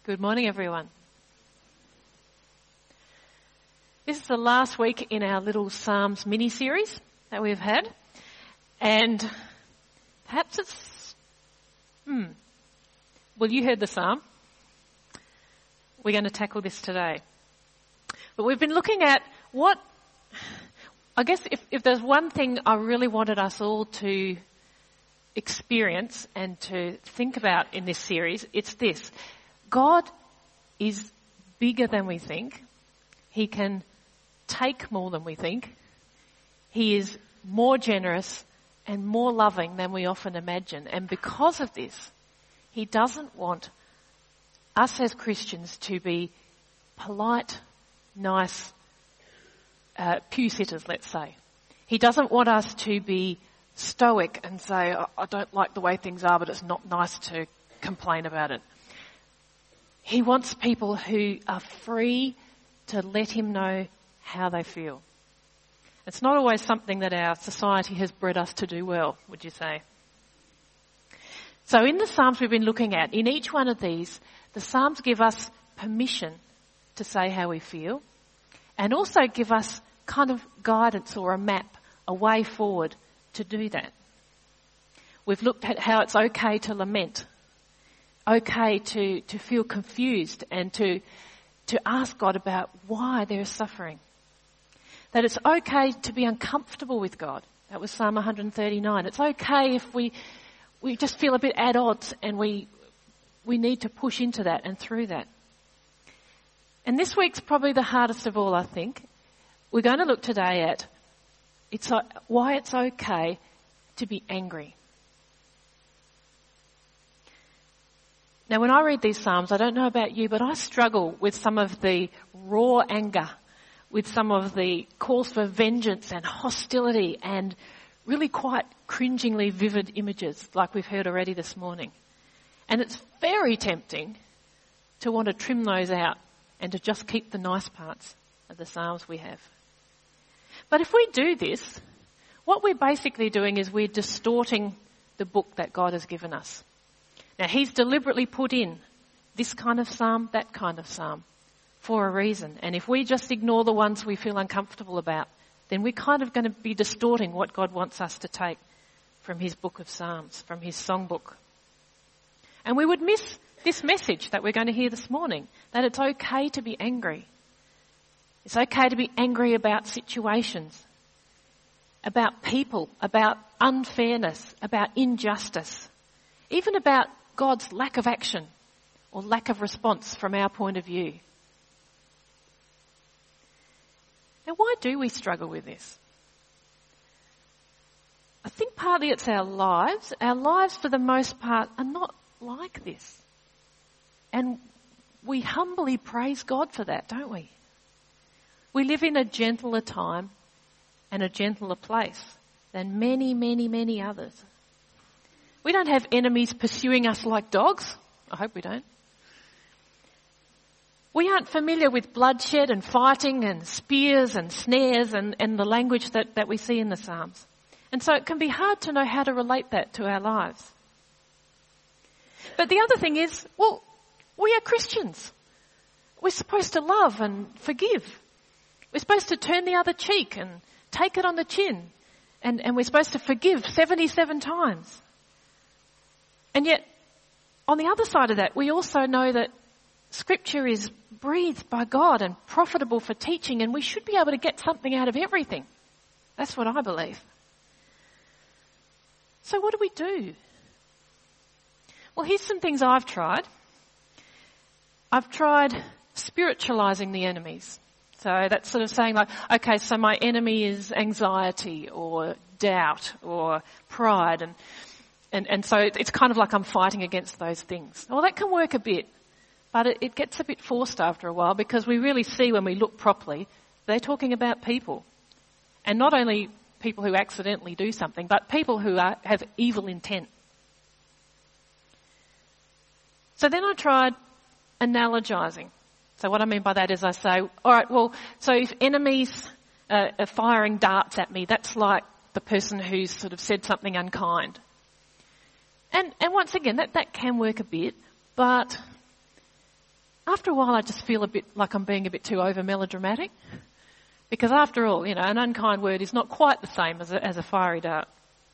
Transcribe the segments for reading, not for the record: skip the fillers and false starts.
Good morning, everyone. This is the last week in our little Psalms mini-series that we've had. And perhaps it's... Well, you heard the psalm. We're going to tackle this today. But we've been looking at what... I guess if there's one thing I really wanted us all to experience and to think about in this series, it's this. God is bigger than we think. He can take more than we think. He is more generous and more loving than we often imagine. And because of this, He doesn't want us as Christians to be polite, nice, pew sitters, let's say. He doesn't want us to be stoic and say, I don't like the way things are, but it's not nice to complain about it. He wants people who are free to let Him know how they feel. It's not always something that our society has bred us to do well, would you say? So in the Psalms we've been looking at, in each one of these, the Psalms give us permission to say how we feel and also give us kind of guidance or a map, a way forward to do that. We've looked at how it's okay to lament, okay to feel confused and to ask God about why there is suffering. That it's okay to be uncomfortable with God. That was Psalm 139. It's okay if we just feel a bit at odds and we need to push into that and through that. And this week's probably the hardest of all, I think. We're going to look today at why it's okay to be angry. Now, when I read these Psalms, I don't know about you, but I struggle with some of the raw anger, with some of the calls for vengeance and hostility and really quite cringingly vivid images like we've heard already this morning. And it's very tempting to want to trim those out and to just keep the nice parts of the Psalms we have. But if we do this, what we're basically doing is we're distorting the book that God has given us. Now, He's deliberately put in this kind of psalm, that kind of psalm, for a reason. And if we just ignore the ones we feel uncomfortable about, then we're kind of going to be distorting what God wants us to take from His book of Psalms, from His songbook. And we would miss this message that we're going to hear this morning, that it's okay to be angry. It's okay to be angry about situations, about people, about unfairness, about injustice, even about God's lack of action or lack of response from our point of view. Now, why do we struggle with this? I think partly it's our lives. Our lives, for the most part, are not like this. And we humbly praise God for that, don't we? We live in a gentler time and a gentler place than many, many, many others. We don't have enemies pursuing us like dogs. I hope we don't. We aren't familiar with bloodshed and fighting and spears and snares and the language that we see in the Psalms. And so it can be hard to know how to relate that to our lives. But the other thing is, well, we are Christians. We're supposed to love and forgive. We're supposed to turn the other cheek and take it on the chin. And we're supposed to forgive 77 times. And yet, on the other side of that, we also know that Scripture is breathed by God and profitable for teaching, and we should be able to get something out of everything. That's what I believe. So what do we do? Well, here's some things I've tried. I've tried spiritualizing the enemies. So that's sort of saying like, okay, so my enemy is anxiety or doubt or pride, and so it's kind of like I'm fighting against those things. Well, that can work a bit, but it gets a bit forced after a while because we really see when we look properly, they're talking about people. And not only people who accidentally do something, but people who have evil intent. So then I tried analogizing. So what I mean by that is I say, all right, well, so if enemies are firing darts at me, that's like the person who's sort of said something unkind. And once again, that can work a bit, but after a while I just feel a bit like I'm being a bit too over melodramatic. Because after all, an unkind word is not quite the same as a fiery dart.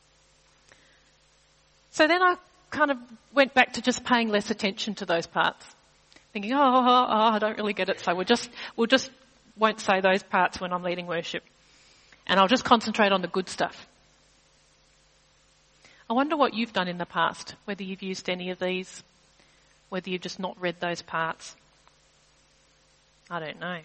So then I kind of went back to just paying less attention to those parts. Thinking, I don't really get it, so we'll just won't say those parts when I'm leading worship. And I'll just concentrate on the good stuff. I wonder what you've done in the past, whether you've used any of these, whether you've just not read those parts. I don't know.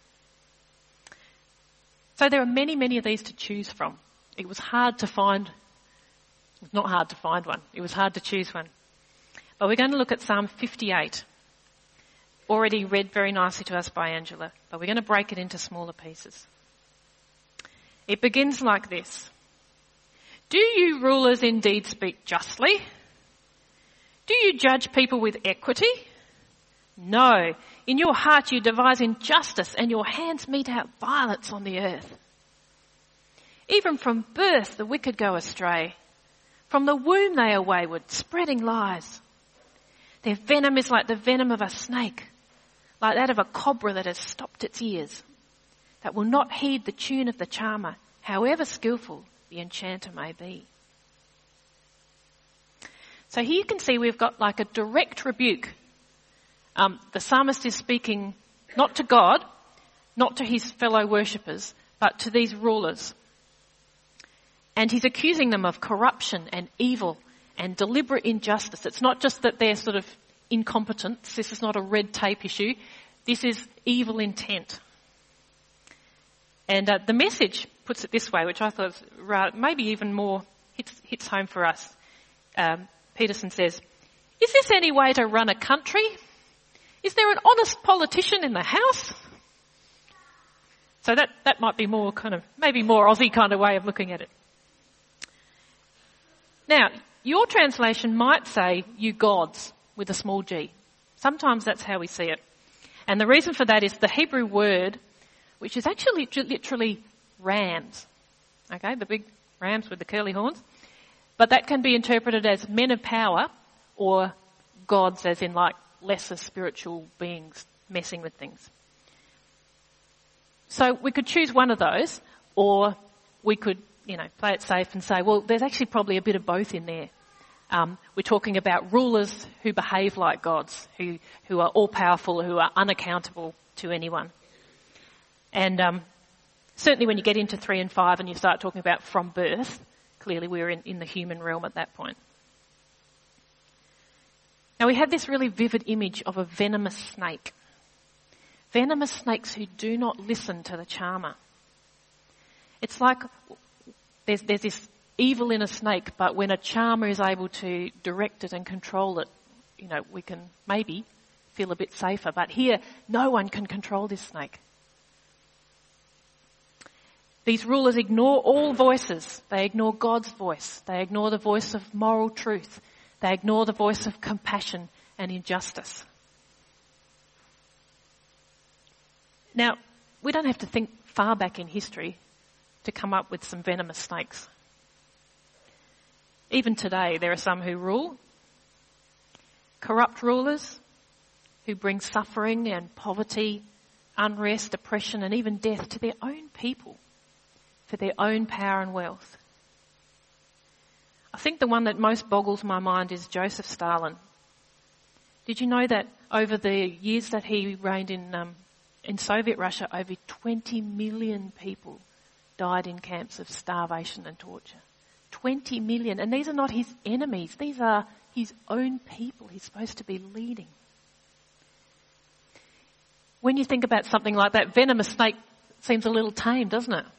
So there are many, many of these to choose from. It was hard to find, not hard to find one, it was hard to choose one. But we're going to look at Psalm 58, already read very nicely to us by Angela, but we're going to break it into smaller pieces. It begins like this. Do you rulers indeed speak justly? Do you judge people with equity? No. In your heart you devise injustice, and your hands mete out violence on the earth. Even from birth the wicked go astray. From the womb they are wayward, spreading lies. Their venom is like the venom of a snake, like that of a cobra that has stopped its ears, that will not heed the tune of the charmer, however skillful the enchanter may be. So here you can see we've got like a direct rebuke. The psalmist is speaking not to God, not to his fellow worshippers, but to these rulers. And he's accusing them of corruption and evil and deliberate injustice. It's not just that they're sort of incompetent. This is not a red tape issue. This is evil intent. And the Message puts it this way, which I thought was maybe even more hits home for us. Peterson says, "Is this any way to run a country? Is there an honest politician in the house?" So that might be more maybe more Aussie kind of way of looking at it. Now, your translation might say, "you gods," with a small g. Sometimes that's how we see it. And the reason for that is the Hebrew word, which is actually literally rams. Okay, the big rams with the curly horns. But that can be interpreted as men of power or gods, as in like lesser spiritual beings messing with things. So we could choose one of those, or we could, play it safe and say, well, there's actually probably a bit of both in there. We're talking about rulers who behave like gods, who are all-powerful, who are unaccountable to anyone. And certainly when you get into 3 and 5 and you start talking about from birth, clearly we're in the human realm at that point. Now we have this really vivid image of a venomous snake. Venomous snakes who do not listen to the charmer. It's like there's this evil in a snake, but when a charmer is able to direct it and control it, we can maybe feel a bit safer. But here, no one can control this snake. These rulers ignore all voices. They ignore God's voice. They ignore the voice of moral truth. They ignore the voice of compassion and injustice. Now, we don't have to think far back in history to come up with some venomous snakes. Even today, there are some who rule. Corrupt rulers who bring suffering and poverty, unrest, oppression, and even death to their own people for their own power and wealth. I think the one that most boggles my mind is Joseph Stalin. Did you know that over the years that he reigned in Soviet Russia, over 20 million people died in camps of starvation and torture? 20 million. And these are not his enemies. These are his own people he's supposed to be leading. When you think about something like that, venomous snake seems a little tame, doesn't it?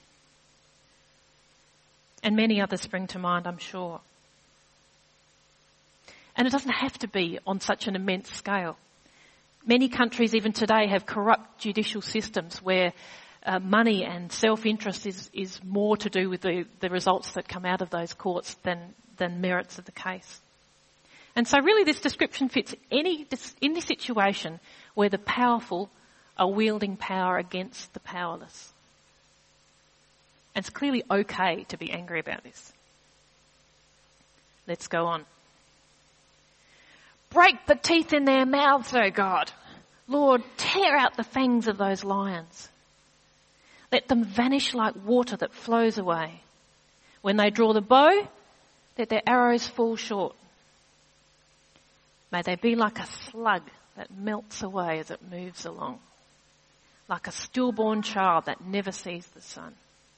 And many others spring to mind, I'm sure. And it doesn't have to be on such an immense scale. Many countries even today have corrupt judicial systems where money and self-interest is more to do with the results that come out of those courts than merits of the case. And so really this description fits in this situation where the powerful are wielding power against the powerless. And it's clearly okay to be angry about this. Let's go on. Break the teeth in their mouths, O God. Lord, tear out the fangs of those lions. Let them vanish like water that flows away. When they draw the bow, let their arrows fall short. May they be like a slug that melts away as it moves along, like a stillborn child that never sees the sun.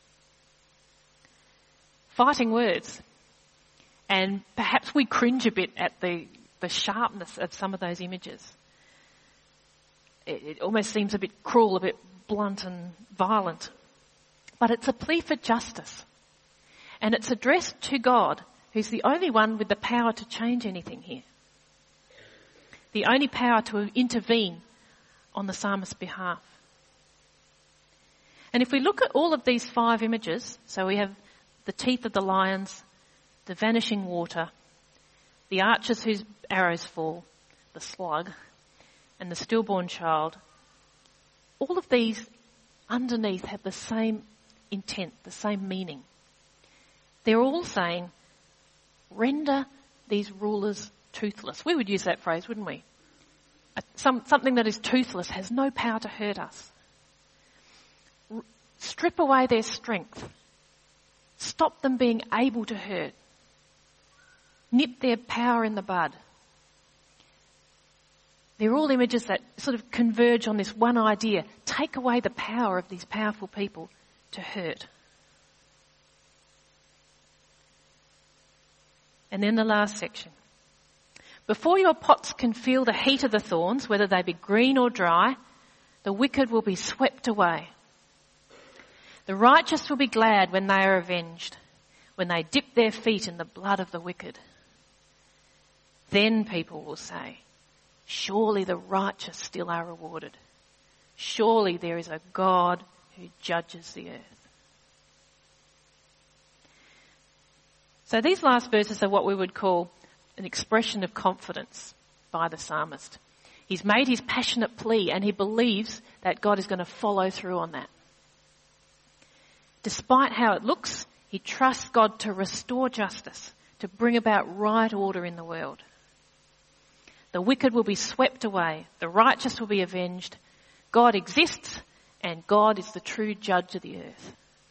Fighting words. And perhaps we cringe a bit at the sharpness of some of those images. It almost seems a bit cruel, a bit blunt and violent. But it's a plea for justice. And it's addressed to God, who's the only one with the power to change anything here. The only power to intervene on the psalmist's behalf. And if we look at all of these 5 images, so we have the teeth of the lions, the vanishing water, the archers whose arrows fall, the slug, and the stillborn child, all of these underneath have the same intent, the same meaning. They're all saying, render these rulers toothless. We would use that phrase, wouldn't we? Something that is toothless has no power to hurt us. Strip away their strength. Stop them being able to hurt. Nip their power in the bud. They're all images that sort of converge on this one idea. Take away the power of these powerful people to hurt. And then the last section. Before your pots can feel the heat of the thorns, whether they be green or dry, the wicked will be swept away. The righteous will be glad when they are avenged, when they dip their feet in the blood of the wicked. Then people will say, surely the righteous still are rewarded. Surely there is a God who judges the earth. So these last verses are what we would call an expression of confidence by the psalmist. He's made his passionate plea and he believes that God is going to follow through on that. Despite how it looks, he trusts God to restore justice, to bring about right order in the world. The wicked will be swept away. The righteous will be avenged. God exists and God is the true judge of the earth.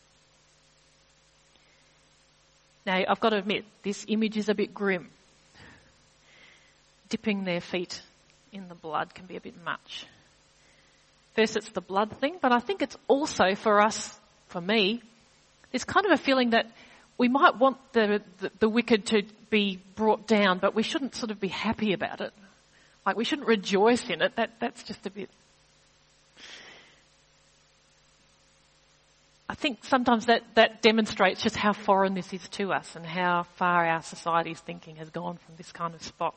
Now, I've got to admit, this image is a bit grim. Dipping their feet in the blood can be a bit much. First, it's the blood thing, but I think it's also for us, for me, there's kind of a feeling that we might want the wicked to be brought down, but we shouldn't sort of be happy about it. Like we shouldn't rejoice in it. That's just a bit... I think sometimes that demonstrates just how foreign this is to us and how far our society's thinking has gone from this kind of spot.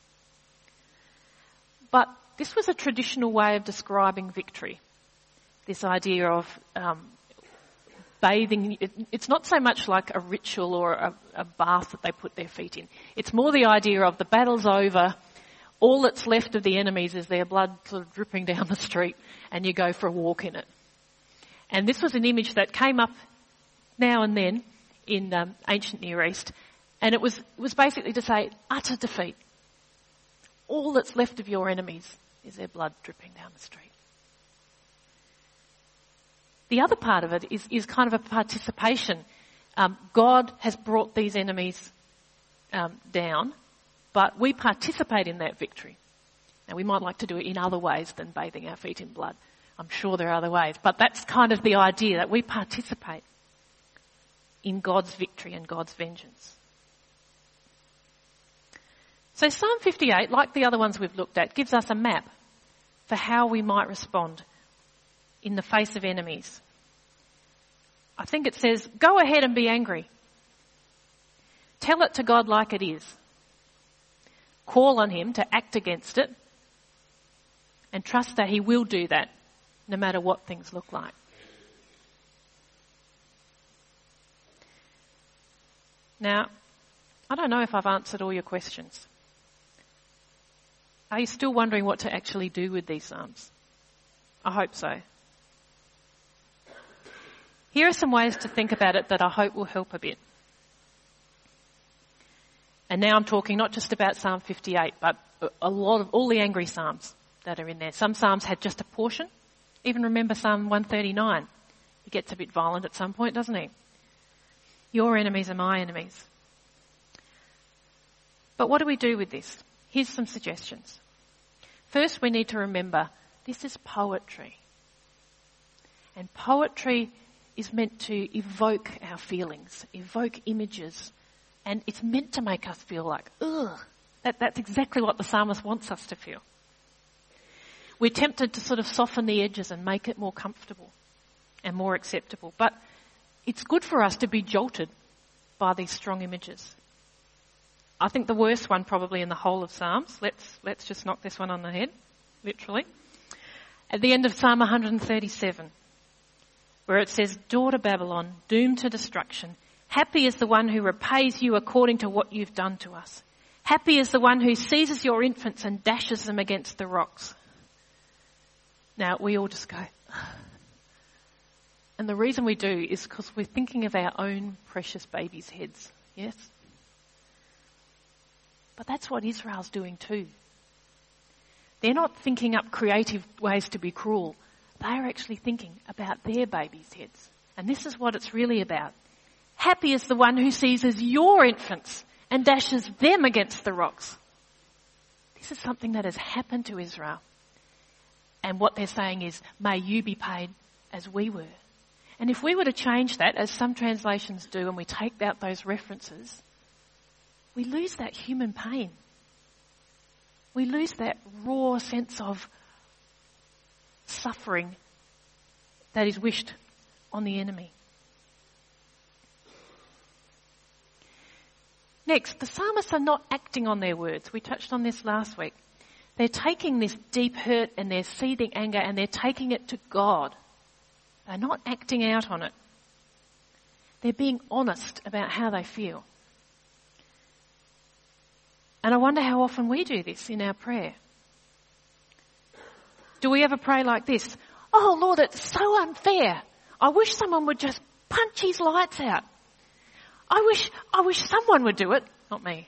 But this was a traditional way of describing victory. This idea of bathing. It's not so much like a ritual or a bath that they put their feet in. It's more the idea of the battle's over, all that's left of the enemies is their blood sort of dripping down the street and you go for a walk in it. And this was an image that came up now and then in ancient Near East, and it was basically to say utter defeat. All that's left of your enemies is their blood dripping down the street. The other part of it is kind of a participation. God has brought these enemies down, but we participate in that victory. Now we might like to do it in other ways than bathing our feet in blood. I'm sure there are other ways, but that's kind of the idea, that we participate in God's victory and God's vengeance. So Psalm 58, like the other ones we've looked at, gives us a map for how we might respond in the face of enemies. I think it says, go ahead and be angry. Tell it to God like it is. Call on him to act against it and trust that he will do that no matter what things look like. Now, I don't know if I've answered all your questions. Are you still wondering what to actually do with these psalms? I hope so. Here are some ways to think about it that I hope will help a bit. And now I'm talking not just about Psalm 58, but a lot of all the angry psalms. that are in there. Some psalms had just a portion. Even remember Psalm 139. He gets a bit violent at some point, doesn't he? Your enemies are my enemies. But what do we do with this? Here's some suggestions. First, we need to remember this is poetry. And poetry is meant to evoke our feelings, evoke images, and it's meant to make us feel like, ugh. That's exactly what the psalmist wants us to feel. We're tempted to sort of soften the edges and make it more comfortable and more acceptable. But it's good for us to be jolted by these strong images. I think the worst one probably in the whole of Psalms, let's just knock this one on the head, literally. At the end of Psalm 137, where it says, daughter Babylon, doomed to destruction, happy is the one who repays you according to what you've done to us. Happy is the one who seizes your infants and dashes them against the rocks. Now, we all just go, ugh. And the reason we do is because we're thinking of our own precious babies' heads, yes? But that's what Israel's doing too. They're not thinking up creative ways to be cruel. They're actually thinking about their babies' heads. And this is what it's really about. Happy is the one who seizes your infants and dashes them against the rocks. This is something that has happened to Israel. And what they're saying is, may you be paid as we were. And if we were to change that, as some translations do, and we take out those references, we lose that human pain. We lose that raw sense of suffering that is wished on the enemy. Next, the psalmists are not acting on their words. We touched on this last week. They're taking this deep hurt and their seething anger and they're taking it to God. They're not acting out on it. They're being honest about how they feel. And I wonder how often we do this in our prayer. Do we ever pray like this? Oh Lord, it's so unfair. I wish someone would just punch his lights out. I wish someone would do it, not me.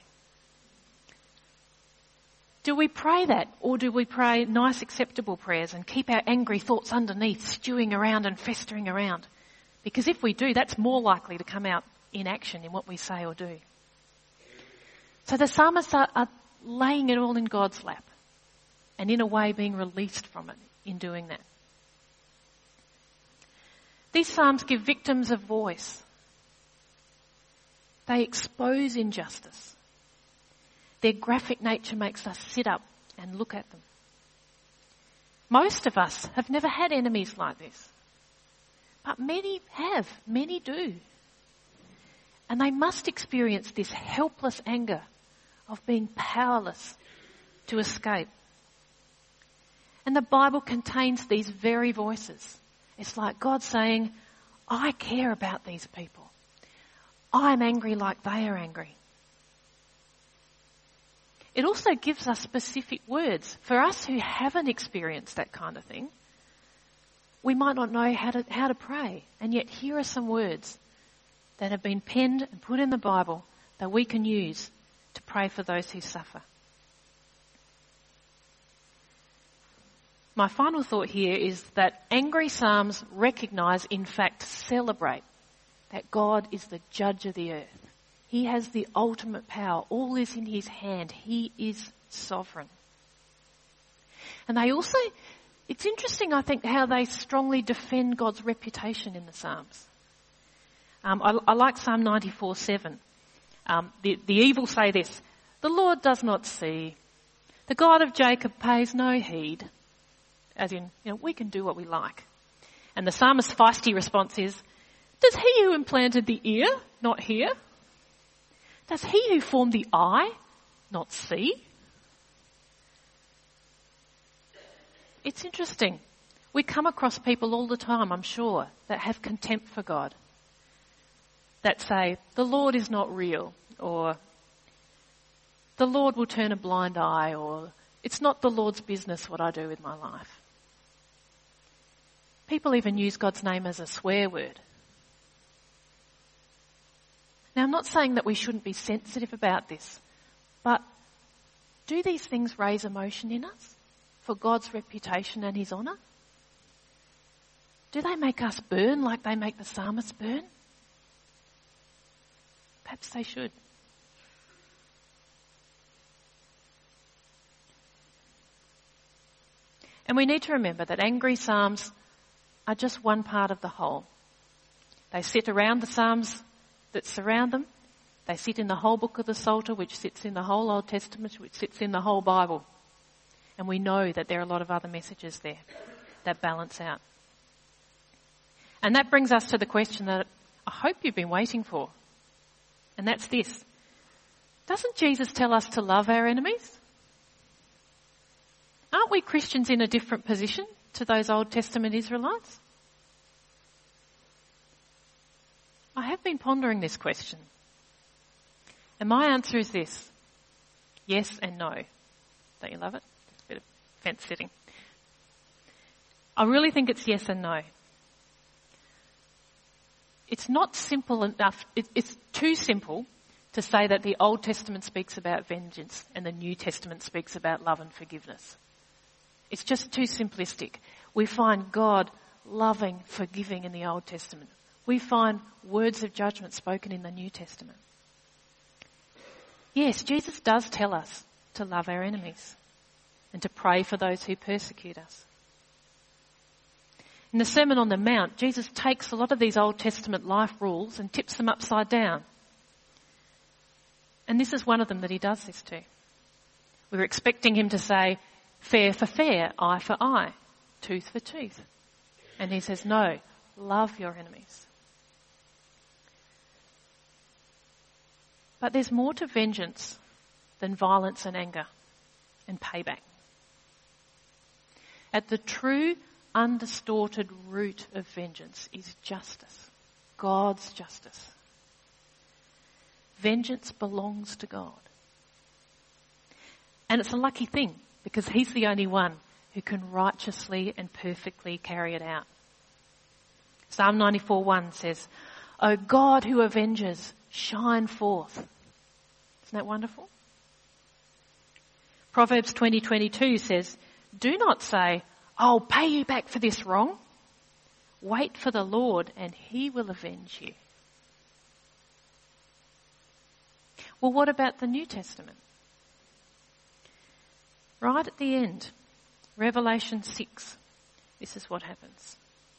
Do we pray that, or do we pray nice acceptable prayers and keep our angry thoughts underneath, stewing around and festering around? Because if we do, that's more likely to come out in action in what we say or do. So the psalmists are laying it all in God's lap and in a way being released from it in doing that. These psalms give victims a voice. They expose injustice. Their graphic nature makes us sit up and look at them. Most of us have never had enemies like this. But many have, many do. And they must experience this helpless anger of being powerless to escape. And the Bible contains these very voices. It's like God saying, I care about these people. I'm angry like they are angry. It also gives us specific words. For us who haven't experienced that kind of thing, we might not know how to pray. And yet here are some words that have been penned and put in the Bible that we can use to pray for those who suffer. My final thought here is that angry psalms recognise, in fact celebrate, that God is the judge of the earth. He has the ultimate power. All is in his hand. He is sovereign. And they also, it's interesting, I think, how they strongly defend God's reputation in the Psalms. I like Psalm 94:7. The evil say this, the Lord does not see. The God of Jacob pays no heed. As in, we can do what we like. And the psalmist's feisty response is, does he who implanted the ear not hear? Does he who formed the eye not see? It's interesting. We come across people all the time, I'm sure, that have contempt for God. That say, the Lord is not real, or the Lord will turn a blind eye, or it's not the Lord's business what I do with my life. People even use God's name as a swear word. Now, I'm not saying that we shouldn't be sensitive about this, but do these things raise emotion in us? for God's reputation and his honour? Do they make us burn like they make the psalmist burn? Perhaps they should. And we need to remember that angry psalms are just one part of the whole. They sit around the psalms that surround them. They sit in the whole book of the Psalter, which sits in the whole Old Testament, which sits in the whole Bible. And we know that there are a lot of other messages there that balance out. And that brings us to the question that I hope you've been waiting for. And that's this. Doesn't Jesus tell us to love our enemies? Aren't we Christians in a different position to those Old Testament Israelites? I have been pondering this question. And my answer is this. Yes and no. Don't you love it? It's a bit of fence sitting. I really think it's yes and no. It's not simple enough. It's too simple to say that the Old Testament speaks about vengeance and the New Testament speaks about love and forgiveness. It's just too simplistic. We find God loving, forgiving in the Old Testament. We find words of judgment spoken in the New Testament. Yes, Jesus does tell us to love our enemies and to pray for those who persecute us. In the Sermon on the Mount, Jesus takes a lot of these Old Testament life rules and tips them upside down. And this is one of them that he does this to. We were expecting him to say, fair for fair, eye for eye, tooth for tooth. And he says, no, love your enemies. But there's more to vengeance than violence and anger and payback. At the true, undistorted root of vengeance is justice, God's justice. Vengeance belongs to God. And it's a lucky thing because he's the only one who can righteously and perfectly carry it out. Psalm 94:1 says, O God who avenges, shine forth. Isn't that wonderful? Proverbs 20:22 says, do not say, I'll pay you back for this wrong. Wait for the Lord and he will avenge you. Well, what about the New Testament? Right at the end, Revelation 6, this is what happens.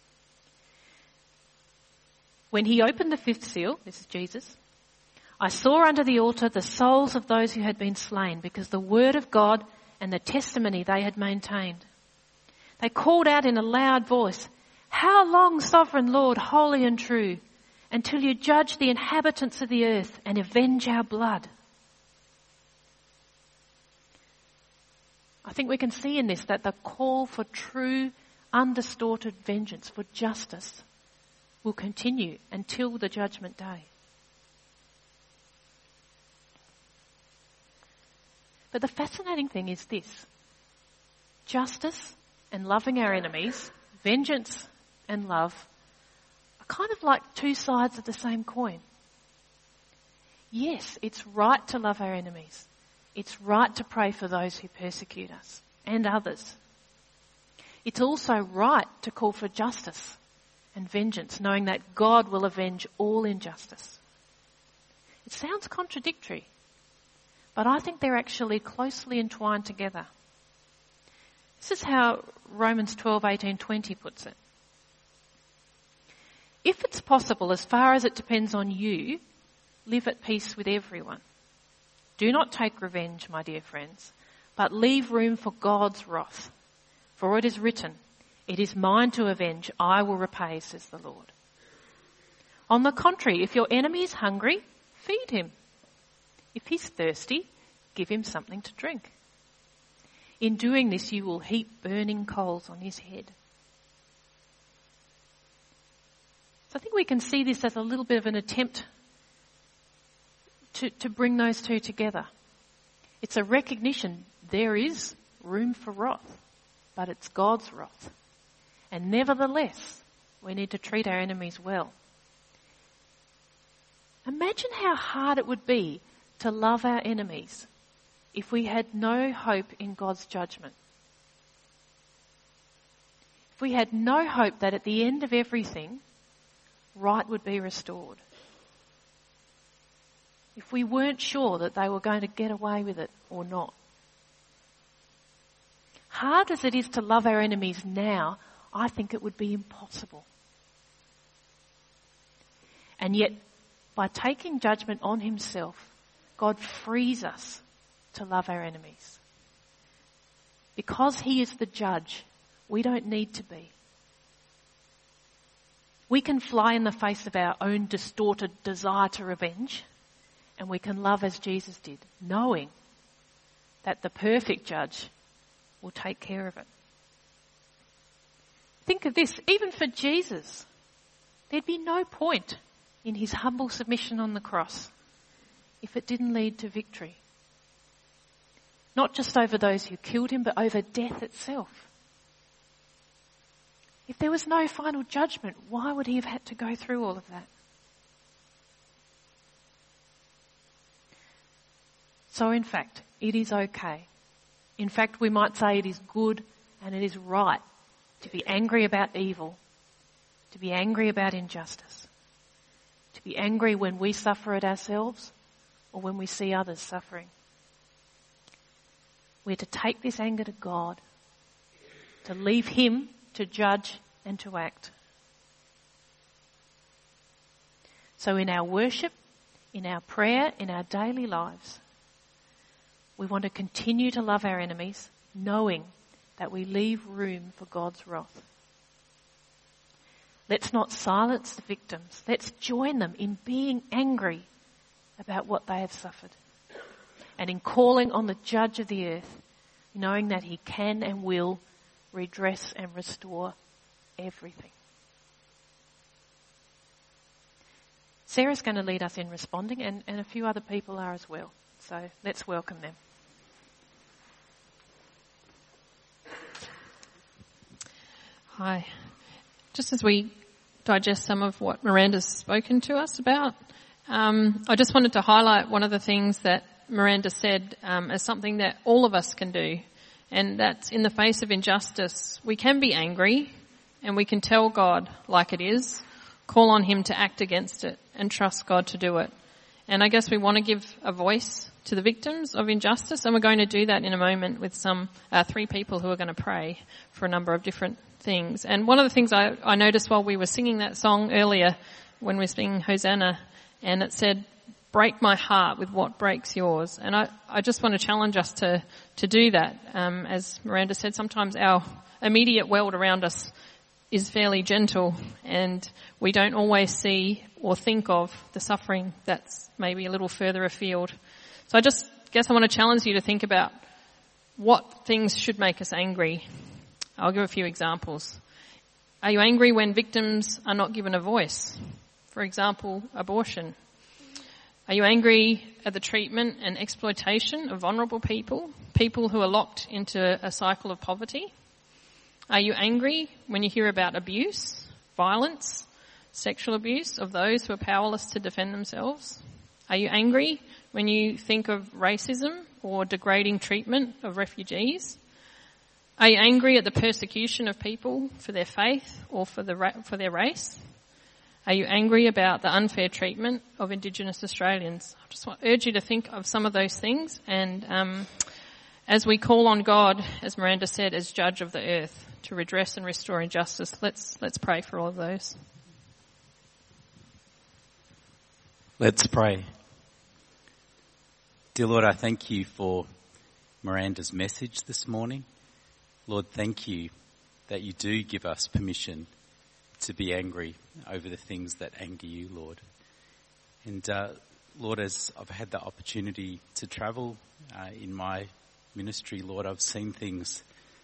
When he opened the fifth seal, this is Jesus, I saw under the altar the souls of those who had been slain because the word of God and the testimony they had maintained. They called out in a loud voice, how long, sovereign Lord, holy and true, until you judge the inhabitants of the earth and avenge our blood? I think we can see in this that the call for true, undistorted vengeance, for justice, will continue until the judgment day. But the fascinating thing is this. Justice and loving our enemies, vengeance and love, are kind of like two sides of the same coin. Yes, it's right to love our enemies. It's right to pray for those who persecute us and others. It's also right to call for justice and vengeance, knowing that God will avenge all injustice. It sounds contradictory, but I think they're actually closely entwined together. This is how Romans 12:18-20 puts it. If it's possible, as far as it depends on you, live at peace with everyone. Do not take revenge, my dear friends, but leave room for God's wrath. For it is written, it is mine to avenge, I will repay, says the Lord. On the contrary, if your enemy is hungry, feed him. If he's thirsty, give him something to drink. In doing this, you will heap burning coals on his head. So I think we can see this as a little bit of an attempt to bring those two together. It's a recognition there is room for wrath, but it's God's wrath. And nevertheless, we need to treat our enemies well. Imagine how hard it would be to love our enemies if we had no hope in God's judgment. if we had no hope that at the end of everything, right would be restored, if we weren't sure that they were going to get away with it or not. Hard as it is to love our enemies now, I think it would be impossible. And yet, by taking judgment on himself, God frees us to love our enemies. Because he is the judge, we don't need to be. We can fly in the face of our own distorted desire to revenge, and we can love as Jesus did, knowing that the perfect judge will take care of it. Think of this, even for Jesus, there'd be no point in his humble submission on the cross if it didn't lead to victory. Not just over those who killed him, but over death itself. If there was no final judgment, why would he have had to go through all of that? So in fact, it is okay. In fact, we might say it is good and it is right to be angry about evil, to be angry about injustice, to be angry when we suffer it ourselves or when we see others suffering. We're to take this anger to God, to leave him to judge and to act. So in our worship, in our prayer, in our daily lives, we want to continue to love our enemies, knowing that we leave room for God's wrath. Let's not silence the victims. Let's join them in being angry about what they have suffered and in calling on the judge of the earth, knowing that he can and will redress and restore everything. Sarah's going to lead us in responding, and a few other people are as well. So let's welcome them. Hi. Just as we digest some of what Miranda's spoken to us about, I just wanted to highlight one of the things that Miranda said as something that all of us can do, and that's in the face of injustice, we can be angry and we can tell God like it is, call on him to act against it and trust God to do it. And I guess we want to give a voice to the victims of injustice, and we're going to do that in a moment with some 3 people who are going to pray for a number of different things. And one of the things I noticed while we were singing that song earlier, when we were singing Hosanna, and it said, break my heart with what breaks yours. And I just want to challenge us to do that. As Miranda said, sometimes our immediate world around us is fairly gentle, and we don't always see or think of the suffering that's maybe a little further afield. So I just guess I want to challenge you to think about what things should make us angry. I'll give a few examples. Are you angry when victims are not given a voice? For example, abortion. Are you angry at the treatment and exploitation of vulnerable people, people who are locked into a cycle of poverty? Are you angry when you hear about abuse, violence, sexual abuse of those who are powerless to defend themselves? Are you angry when you think of racism or degrading treatment of refugees? Are you angry at the persecution of people for their faith or for their race? Are you angry about the unfair treatment of Indigenous Australians? I just want to urge you to think of some of those things, and as we call on God, as Miranda said, as judge of the earth, to redress and restore injustice, let's pray for all of those. Let's pray. Dear Lord, I thank you for Miranda's message this morning. Lord, thank you that you do give us permission to be angry over the things that anger you, Lord. And Lord, as I've had the opportunity to travel in my ministry, Lord, I've seen things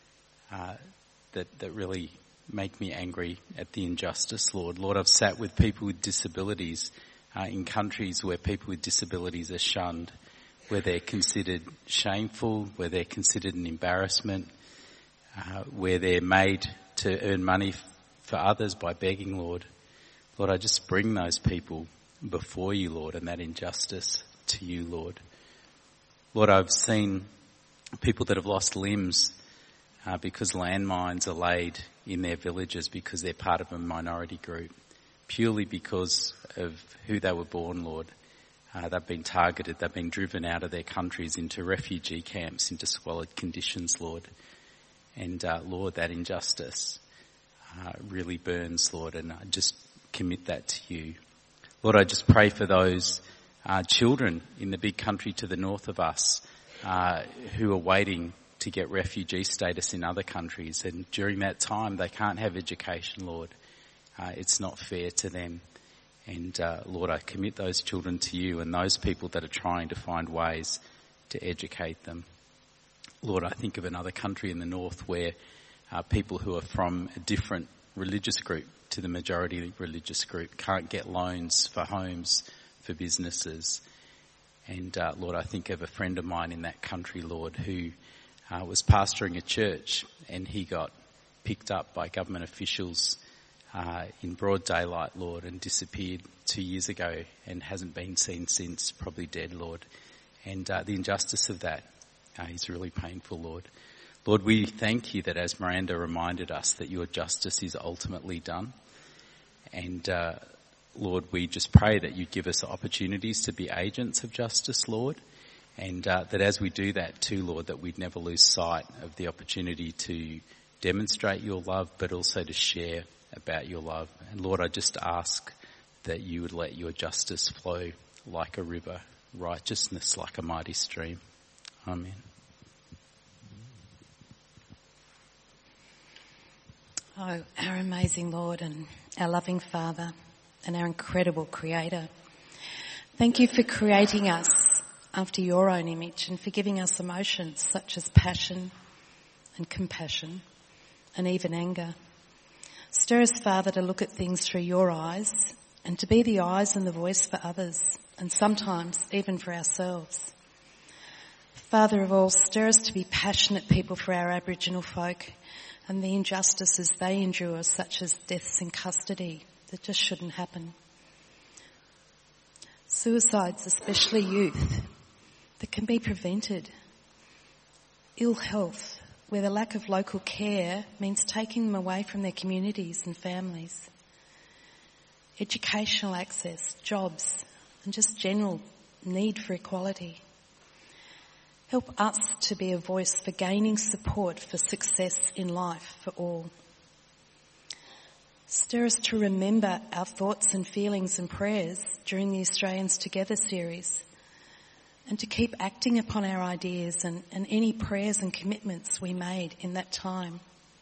that really make me angry at the injustice, Lord. Lord, I've sat with people with disabilities in countries where people with disabilities are shunned, where they're considered shameful, where they're considered an embarrassment, where they're made to earn money for others by begging, Lord. Lord, I just bring those people before you, Lord, and that injustice to you, Lord. Lord, I've seen people that have lost limbs because landmines are laid in their villages because they're part of a minority group, purely because of who they were born, Lord. They've been targeted, they've been driven out of their countries into refugee camps, into squalid conditions, Lord. And Lord, that injustice really burns, Lord, and I just commit that to you. Lord, I just pray for those children in the big country to the north of us who are waiting to get refugee status in other countries, and during that time they can't have education, Lord. It's not fair to them. And Lord, I commit those children to you and those people that are trying to find ways to educate them. Lord, I think of another country in the north where people who are from a different religious group to the majority religious group can't get loans for homes, for businesses. And Lord, I think of a friend of mine in that country, Lord, who was pastoring a church, and he got picked up by government officials in broad daylight, Lord, and disappeared 2 years ago and hasn't been seen since, probably dead, Lord. And the injustice of that is really painful, Lord. Lord, we thank you that, as Miranda reminded us, that your justice is ultimately done. And Lord, we just pray that you give us opportunities to be agents of justice, Lord. And that as we do that too, Lord, that we'd never lose sight of the opportunity to demonstrate your love, but also to share about your love. And Lord, I just ask that you would let your justice flow like a river, righteousness like a mighty stream. Amen. Oh, our amazing Lord and our loving Father and our incredible Creator. Thank you for creating us after your own image and for giving us emotions such as passion and compassion and even anger. Stir us, Father, to look at things through your eyes and to be the eyes and the voice for others, and sometimes even for ourselves. Father of all, stir us to be passionate people for our Aboriginal folk and the injustices they endure, such as deaths in custody that just shouldn't happen. Suicides, especially youth, that can be prevented. Ill health, where the lack of local care means taking them away from their communities and families. Educational access, jobs, and just general need for equality. Help us to be a voice for gaining support for success in life for all. Stir us to remember our thoughts and feelings and prayers during the Australians Together series, and to keep acting upon our ideas and any prayers and commitments we made in that time.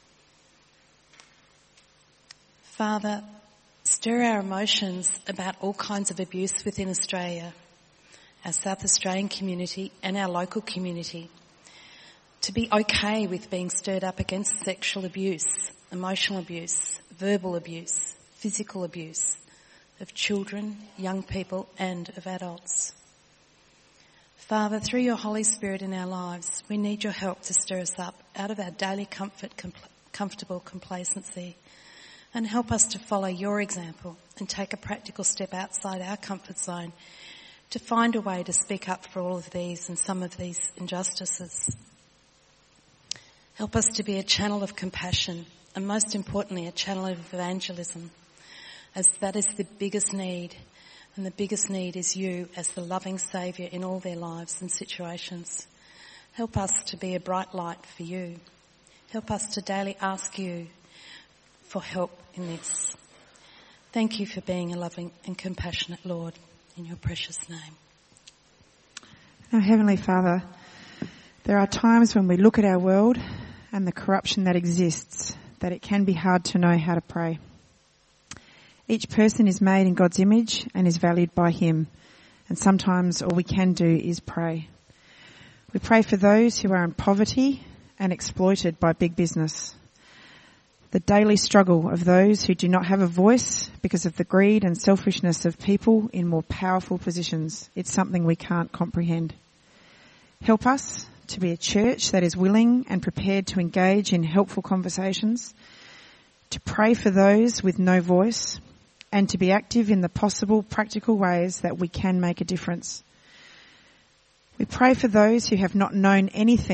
Father, stir our emotions about all kinds of abuse within Australia, our South Australian community and our local community, to be okay with being stirred up against sexual abuse, emotional abuse, verbal abuse, physical abuse of children, young people and of adults. Father, through your Holy Spirit in our lives, we need your help to stir us up out of our daily comfortable complacency, and help us to follow your example and take a practical step outside our comfort zone to find a way to speak up for all of these and some of these injustices. Help us to be a channel of compassion and, most importantly, a channel of evangelism, as that is the biggest need. And the biggest need is you as the loving Saviour in all their lives and situations. Help us to be a bright light for you. Help us to daily ask you for help in this. Thank you for being a loving and compassionate Lord, in your precious name. Our Heavenly Father, there are times when we look at our world and the corruption that exists, that it can be hard to know how to pray. Each person is made in God's image and is valued by him, and sometimes all we can do is pray. We pray for those who are in poverty and exploited by big business. The daily struggle of those who do not have a voice because of the greed and selfishness of people in more powerful positions. It's something we can't comprehend. Help us to be a church that is willing and prepared to engage in helpful conversations, to pray for those with no voice, and to be active in the possible practical ways that we can make a difference. We pray for those who have not known anything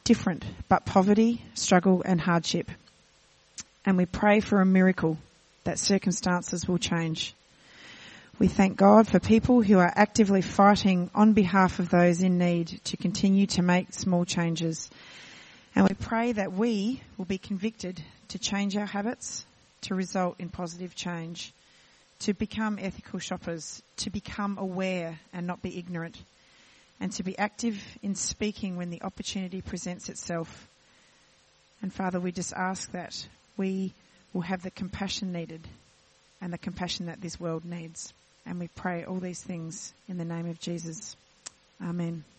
different, but poverty, struggle and hardship. And we pray for a miracle that circumstances will change. We thank God for people who are actively fighting on behalf of those in need to continue to make small changes. And we pray that we will be convicted to change our habits to result in positive change, to become ethical shoppers, to become aware and not be ignorant, and to be active in speaking when the opportunity presents itself. And Father, we just ask that we will have the compassion needed and the compassion that this world needs. And we pray all these things in the name of Jesus. Amen.